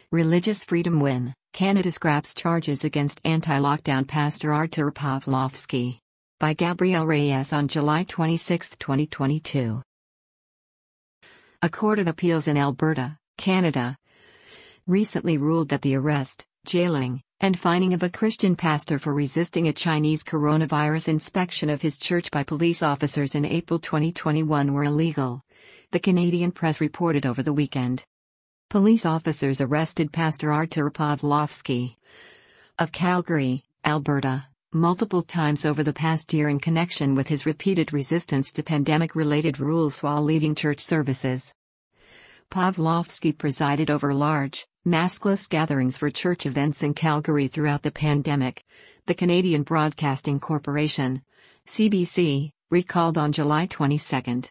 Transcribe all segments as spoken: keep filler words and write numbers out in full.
Religious freedom win. Canada scraps charges against anti-lockdown pastor Artur Pawlowski. By Gabrielle Reyes on July twenty-sixth, twenty twenty-two. A court of appeals in Alberta, Canada, recently ruled that the arrest, jailing, and fining of a Christian pastor for resisting a Chinese coronavirus inspection of his church by police officers in April twenty twenty-one were illegal, the Canadian press reported over the weekend. Police officers arrested Pastor Artur Pawlowski of Calgary, Alberta, multiple times over the past year in connection with his repeated resistance to pandemic-related rules while leading church services. Pawlowski presided over large, maskless gatherings for church events in Calgary throughout the pandemic, the Canadian Broadcasting Corporation, C B C, recalled on July twenty-second.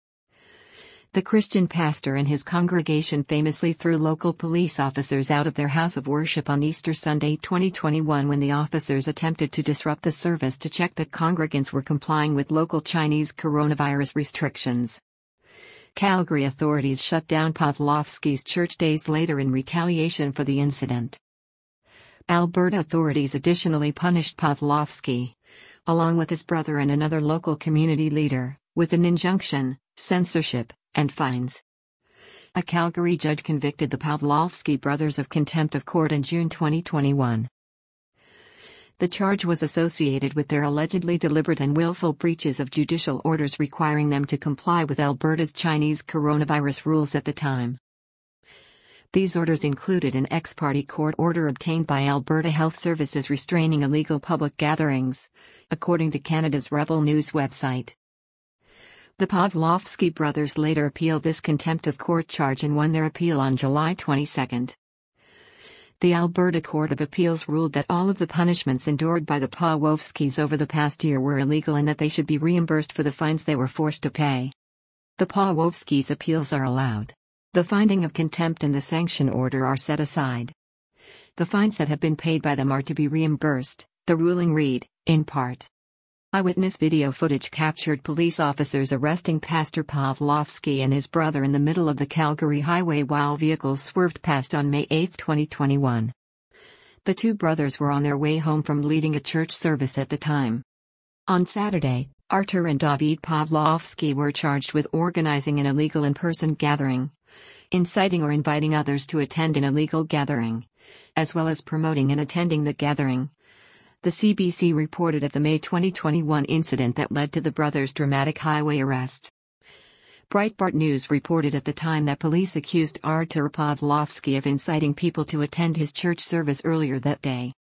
The Christian pastor and his congregation famously threw local police officers out of their house of worship on Easter Sunday twenty twenty-one when the officers attempted to disrupt the service to check that congregants were complying with local Chinese coronavirus restrictions. Calgary authorities shut down Pawlowski's church days later in retaliation for the incident. Alberta authorities additionally punished Pawlowski, along with his brother and another local community leader, with an injunction, censorship, and fines. A Calgary judge convicted the Pawlowski brothers of contempt of court in June twenty twenty-one. The charge was associated with their allegedly deliberate and willful breaches of judicial orders requiring them to comply with Alberta's Chinese coronavirus rules at the time. These orders included an ex-parte court order obtained by Alberta Health Services restraining illegal public gatherings, according to Canada's Rebel News website. The Pawlowski brothers later appealed this contempt of court charge and won their appeal on July twenty-second. The Alberta Court of Appeals ruled that all of the punishments endured by the Pawlowskis over the past year were illegal and that they should be reimbursed for the fines they were forced to pay. The Pawlowskis' appeals are allowed. The finding of contempt and the sanction order are set aside. The fines that have been paid by them are to be reimbursed, the ruling read, in part. Eyewitness video footage captured police officers arresting Pastor Pawlowski and his brother in the middle of the Calgary highway while vehicles swerved past on May eighth, twenty twenty-one. The two brothers were on their way home from leading a church service at the time. On Saturday, Artur and David Pawlowski were charged with organizing an illegal in-person gathering, inciting or inviting others to attend an illegal gathering, as well as promoting and attending the gathering. The C B C reported of the May twenty twenty-one incident that led to the brothers' dramatic highway arrest. Breitbart News reported at the time that police accused Artur Pawlowski of inciting people to attend his church service earlier that day.